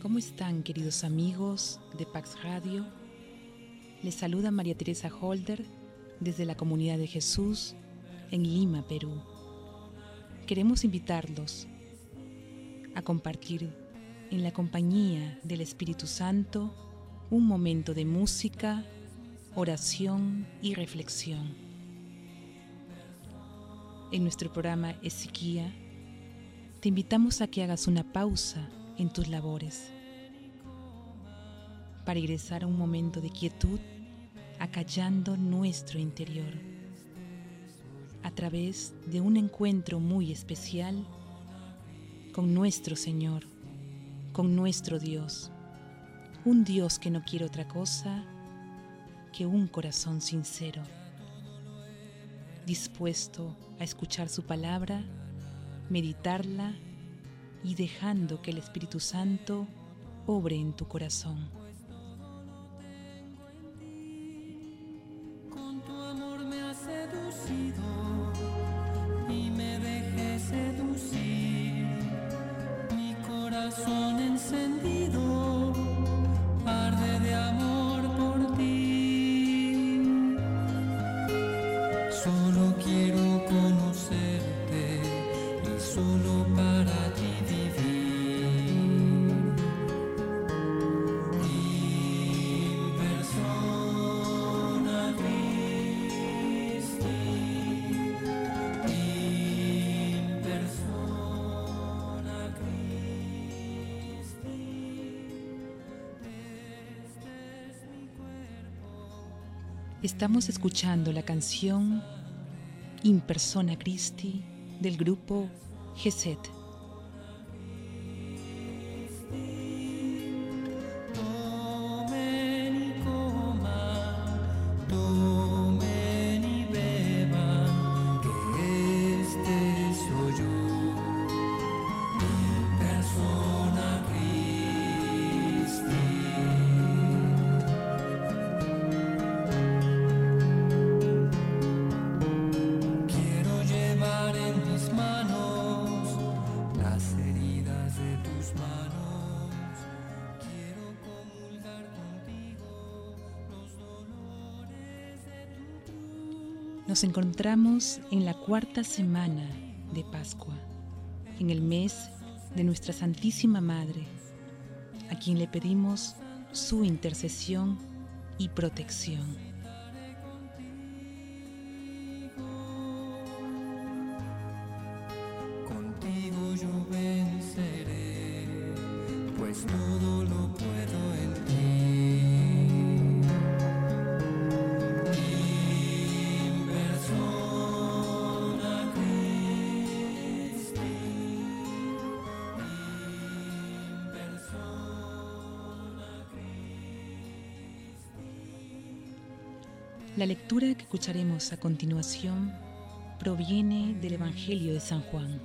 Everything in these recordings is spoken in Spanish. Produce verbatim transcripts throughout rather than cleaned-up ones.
¿Cómo están, queridos amigos de Pax Radio? Les saluda María Teresa Holder desde la Comunidad de Jesús en Lima, Perú. Queremos invitarlos a compartir en la compañía del Espíritu Santo un momento de música, oración y reflexión. En nuestro programa Ezequiá, te invitamos a que hagas una pausa en tus labores para ingresar a un momento de quietud, acallando nuestro interior a través de un encuentro muy especial con nuestro Señor, con nuestro Dios, un Dios que no quiere otra cosa que un corazón sincero, dispuesto a escuchar su palabra, meditarla y dejando que el Espíritu Santo obre en tu corazón. Con tu amor me has seducido y me dejé seducir, mi corazón encendido arde de amor por ti. Solo quiero conocerte y solo para ti vivir. In persona Christi, in persona Christi, este es mi cuerpo. Estamos escuchando la canción In Persona Christi del grupo Geset. Tomen y coman, tomen y beban, que este soy yo, in persona Christi. Quiero llevar en mis manos las heridas de tus manos. Quiero comulgar contigo los dolores de tu cruz. Nos encontramos en la cuarta semana de Pascua, en el mes de nuestra Santísima Madre, a quien le pedimos su intercesión y protección. Contigo yo venceré, pues todo lo puedo en ti. In persona Christi, in persona Christi. La lectura que escucharemos a continuación proviene del Evangelio de San Juan.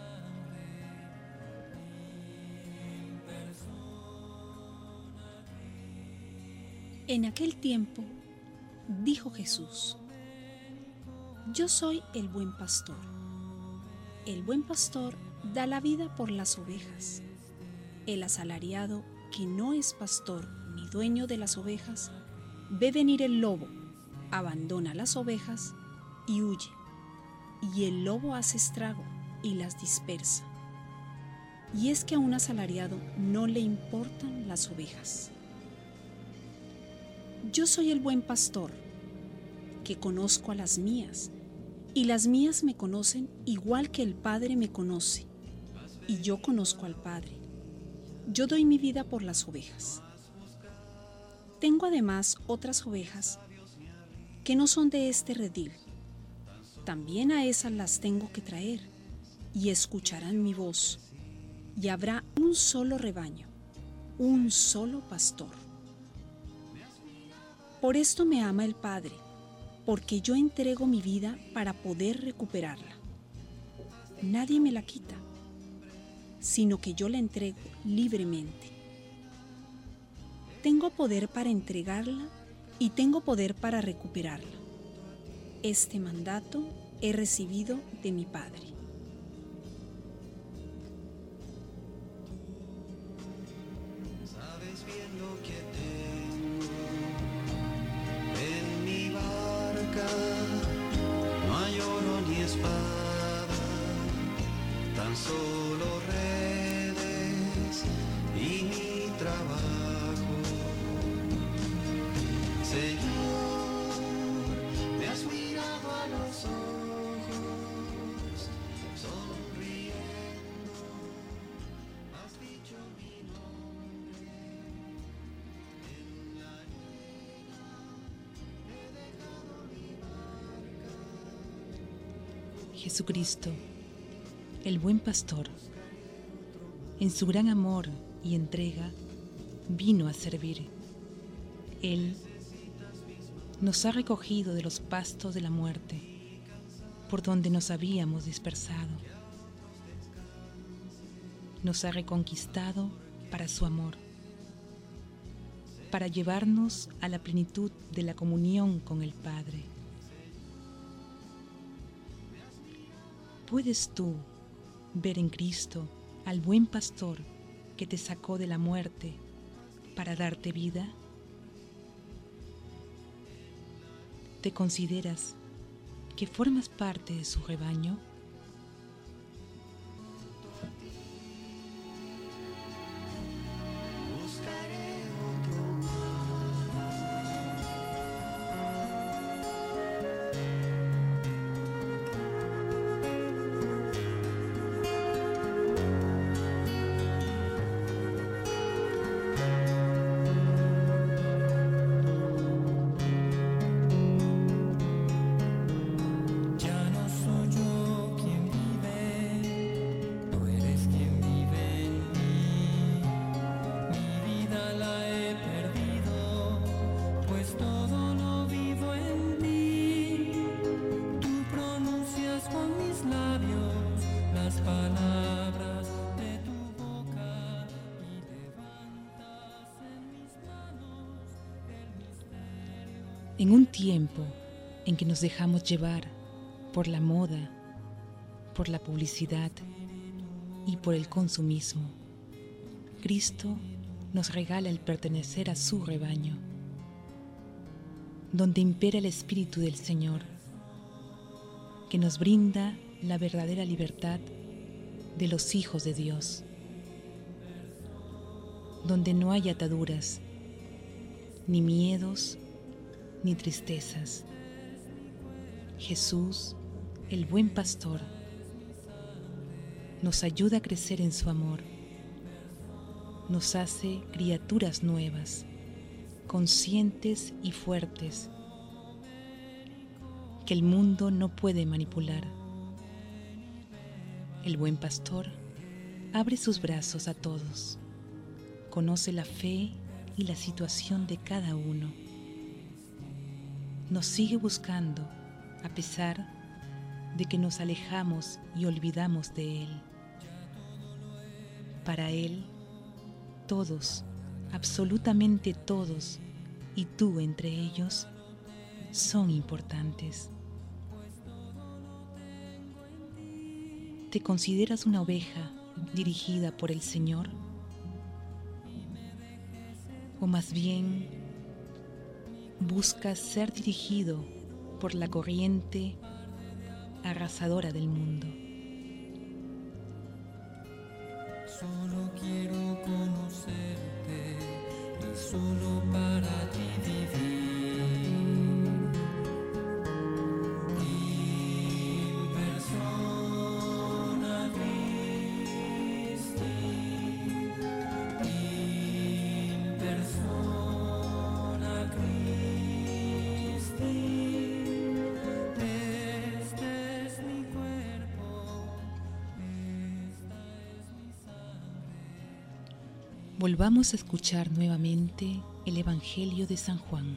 En aquel tiempo dijo Jesús: Yo soy el buen pastor. El buen pastor da la vida por las ovejas. El asalariado, que no es pastor ni dueño de las ovejas, ve venir el lobo, abandona las ovejas y huye. Y el lobo hace estrago y las dispersa. Y es que a un asalariado no le importan las ovejas. Yo soy el buen pastor, que conozco a las mías, y las mías me conocen igual que el Padre me conoce, y yo conozco al Padre. Yo doy mi vida por las ovejas. Tengo además otras ovejas que no son de este redil. También a esas las tengo que traer, y escucharán mi voz, y habrá un solo rebaño, un solo pastor. Por esto me ama el Padre, porque yo entrego mi vida para poder recuperarla. Nadie me la quita, sino que yo la entrego libremente. Tengo poder para entregarla y tengo poder para recuperarla. Este mandato he recibido de mi Padre. sabes bien lo que tengo. En mi barca no hay oro ni espada, tan solo redes y mi trabajo. Señor, me has mirado a los ojos, sonriendo, has dicho mi nombre. En la arena he dejado mi marca. Jesucristo, el buen pastor, en su gran amor y entrega, vino a servir. Él nos ha recogido de los pastos de la muerte, por donde nos habíamos dispersado. Nos ha reconquistado para su amor, para llevarnos a la plenitud de la comunión con el Padre. ¿Puedes tú ver en Cristo al buen pastor que te sacó de la muerte para darte vida? ¿Te consideras que formas parte de su rebaño? Buscaré otro mar. Ya no soy yo quien vive, tú eres quien vive en mí. Mi vida la he perdido, pues todo lo vivo en ti. Tú pronuncias con mis labios las palabras de tu boca y levantas en mis manos el misterio. En un tiempo en que nos dejamos llevar por la moda, por la publicidad y por el consumismo, Cristo nos regala el pertenecer a su rebaño, donde impera el Espíritu del Señor, que nos brinda la verdadera libertad de los hijos de Dios, donde no hay ataduras, ni miedos, ni tristezas. Jesús, el buen pastor, nos ayuda a crecer en su amor, nos hace criaturas nuevas, conscientes y fuertes, que el mundo no puede manipular. El buen pastor abre sus brazos a todos, conoce la fe y la situación de cada uno, nos sigue buscando a pesar de que nos alejamos y olvidamos de Él. Para Él, todos, absolutamente todos, y tú entre ellos, son importantes. ¿Te consideras una oveja dirigida por el Señor? ¿O más bien buscas ser dirigido por la corriente arrasadora del mundo? Solo quiero conocerte y solo para ti vivir. In persona Christi, in persona Christi. Este es mi cuerpo, esta es mi sangre. Volvamos a escuchar nuevamente el Evangelio de San Juan.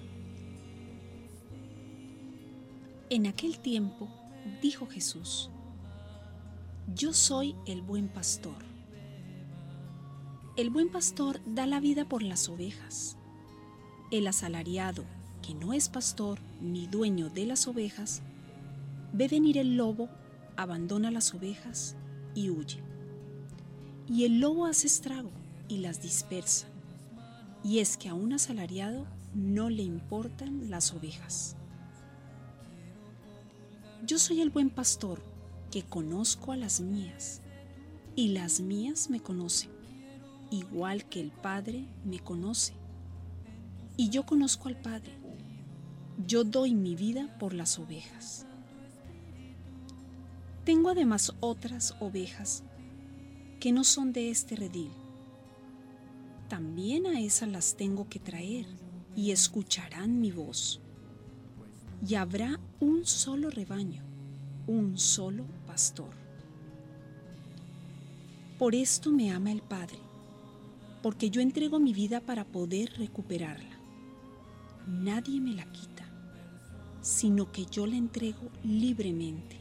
En aquel tiempo dijo Jesús: Yo soy el buen pastor. El buen pastor da la vida por las ovejas. El asalariado, que no es pastor ni dueño de las ovejas, ve venir el lobo, abandona las ovejas y huye. Y el lobo hace estrago y las dispersa. y es que a un asalariado no le importan las ovejas. Yo soy el buen pastor que conozco a las mías, y las mías me conocen, igual que el Padre me conoce, y yo conozco al Padre. Yo doy mi vida por las ovejas. Tengo además otras ovejas que no son de este redil. También a esas las tengo que traer y escucharán mi voz. Y habrá un solo rebaño, un solo pastor. Por esto me ama el Padre, porque yo entrego mi vida para poder recuperarla. Nadie me la quita, sino que yo la entrego libremente.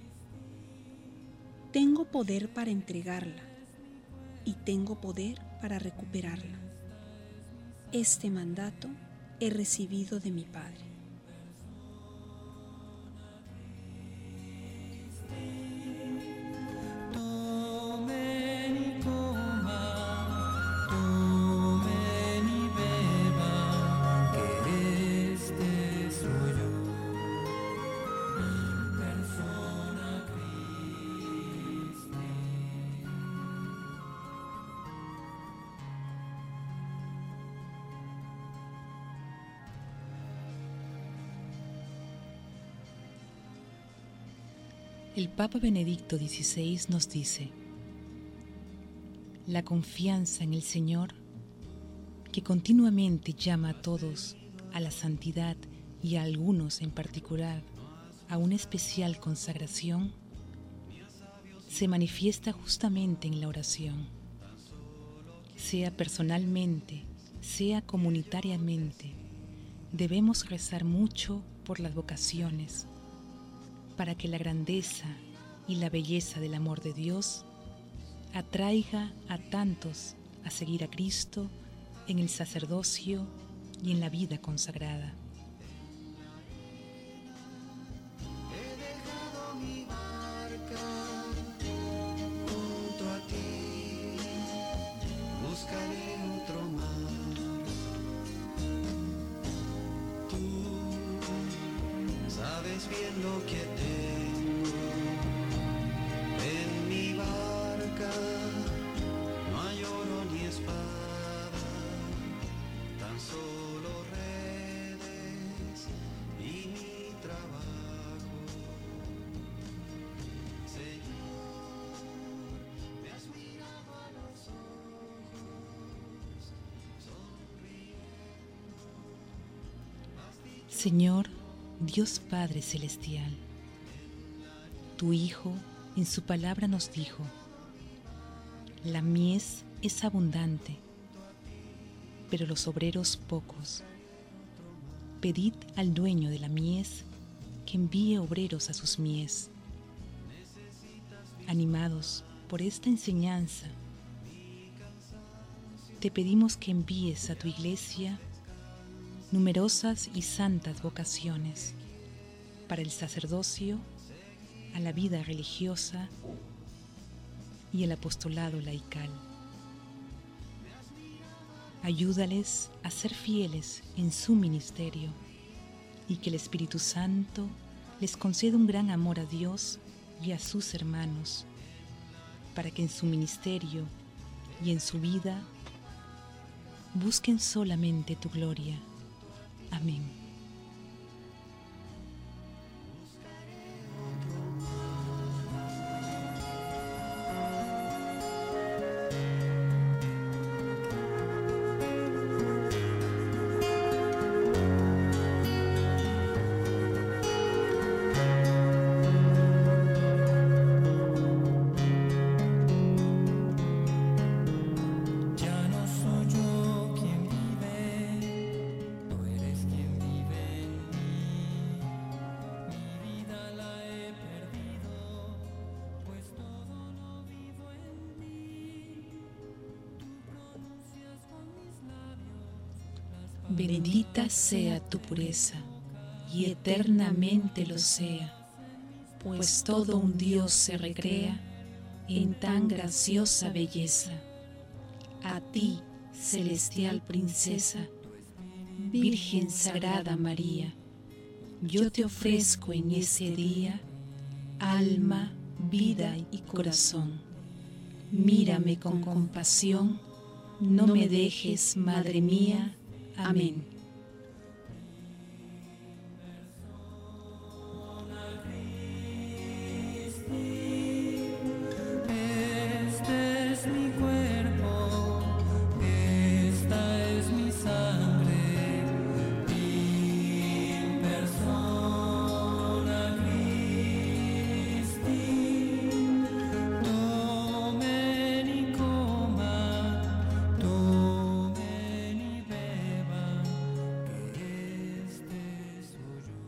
Tengo poder para entregarla y tengo poder para recuperarla. Este mandato he recibido de mi Padre. Tomen y coman, tomen y beban, que este soy yo, mi persona Cristo. El Papa Benedicto dieciséis nos dice: la confianza en el Señor, que continuamente llama a todos a la santidad y a algunos en particular a una especial consagración, se manifiesta justamente en la oración. Sea personalmente, sea comunitariamente, debemos rezar mucho por las vocaciones, para que la grandeza y la belleza del amor de Dios atraiga a tantos a seguir a Cristo en el sacerdocio y en la vida consagrada. He dejado mi barca junto a ti, buscaré otro mar. Tú sabes bien lo que tengo en mi barca, no hay oro ni espada, tan solo redes y mi trabajo. Señor, me has mirado a los ojos, sonriendo. Señor Dios Padre Celestial, tu Hijo en su palabra nos dijo: la mies es abundante, pero los obreros pocos. Pedid al dueño de la mies que envíe obreros a sus mies. Animados por esta enseñanza, te pedimos que envíes a tu Iglesia numerosas y santas vocaciones para el sacerdocio, a la vida religiosa y el apostolado laical. Ayúdales a ser fieles en su ministerio y que el Espíritu Santo les conceda un gran amor a Dios y a sus hermanos, para que en su ministerio y en su vida busquen solamente tu gloria. Amén. Ya no soy yo quien vive, tú eres quien vive en mí. Mi vida la he perdido, pues todo lo vivo en mí. Tú pronuncias con mis labios. Bendita sea tu pureza, y eternamente lo sea, pues todo un Dios se recrea en tan graciosa belleza. A ti, celestial princesa, Virgen Sagrada María, yo te ofrezco en ese día alma, vida y corazón. Mírame con compasión, no me dejes, Madre mía. Amén. Este es mi cuerpo, esta es mi sangre, in persona Christi. Tomen y coman, tomen y beban, que este soy yo,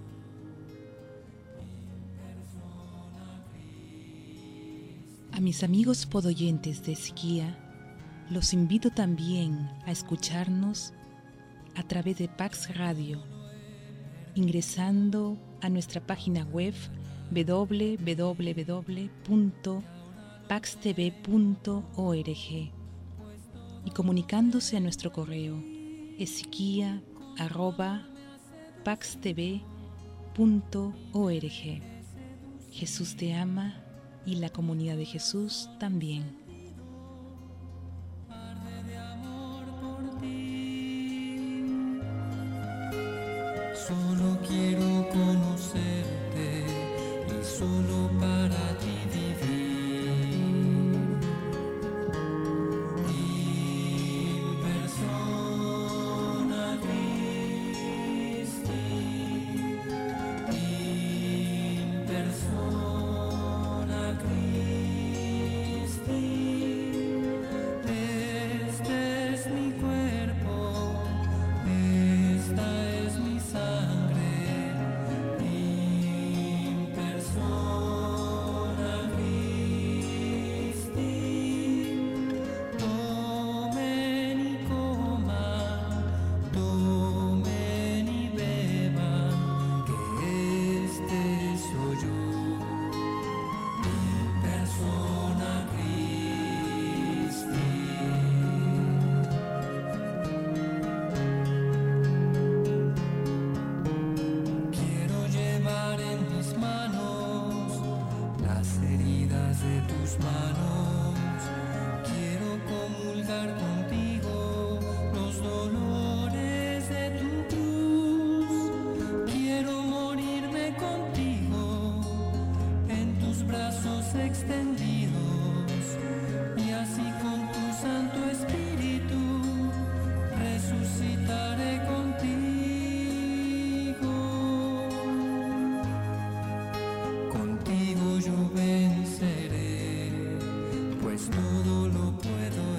in persona Christi. A mis amigos podoyentes de Siquía, los invito también a escucharnos a través de Pax Radio, ingresando a nuestra página web w w w punto pax t v punto org y comunicándose a nuestro correo esiquia arroba pax t v punto org. Jesús te ama y la comunidad de Jesús también. Solo quiero conocerte y solo para ti vivir. In persona Christi, in persona Christi. Este es mi cuerpo, esta es mi sangre, in persona Christi. Tomen y coman, tomen y beban, que este soy yo, in persona Christi. Quiero llevar en mis manos las heridas de tus manos. Quiero comulgar contigo los dolores de tu cruz. Quiero morirme contigo en tus brazos extendidos y así con tu Santo Espíritu resucitaré contigo. Contigo yo venceré, pues todo lo puedo